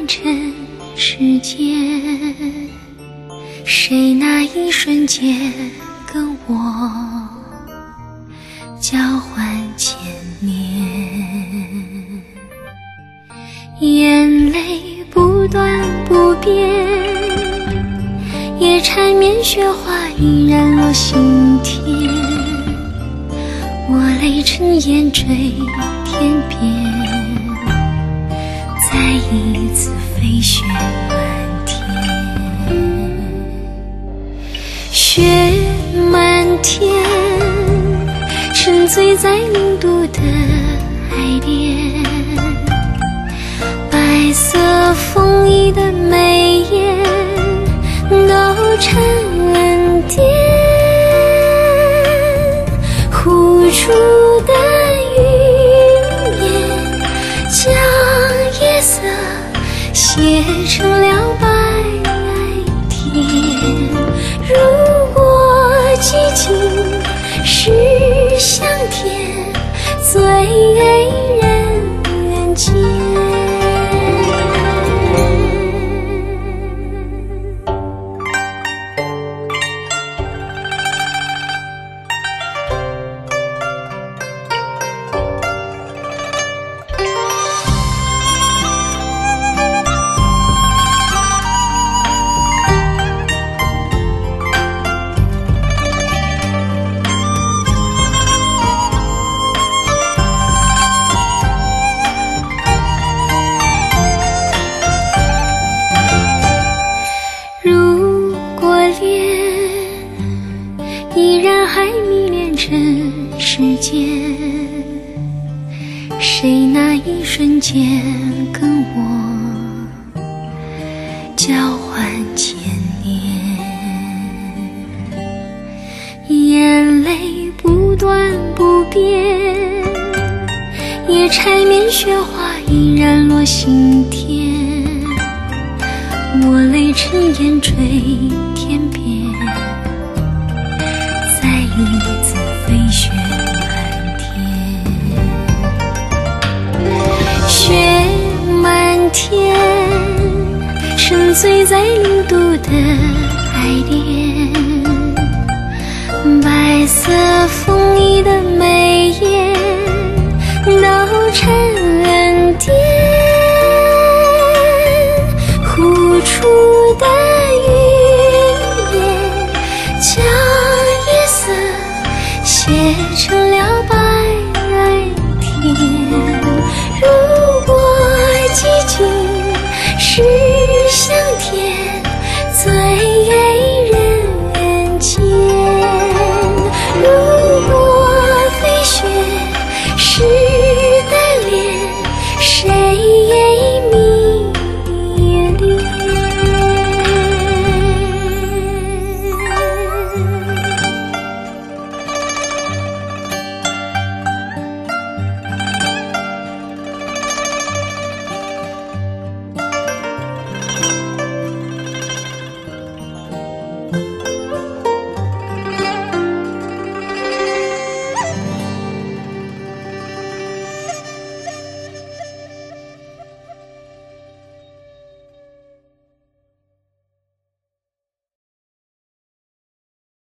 恋尘世间，谁那一瞬间跟我交换千年？眼泪不断不变，也缠绵雪花依然落心田。我泪成烟坠天边，再一次飞雪满天。雪满天，沉醉在零度的爱恋。白色风衣的眉眼都沉淀，呼出的云烟将夜色写成了白天。如果激情是香甜，醉人间。依然还迷恋尘世间，谁那一瞬间跟我交换千年？眼泪不断不变，也缠绵雪花依然落心田。我泪成烟坠天边，再一次飞雪满天。雪满天，沉醉在零度的爱恋。白色风衣的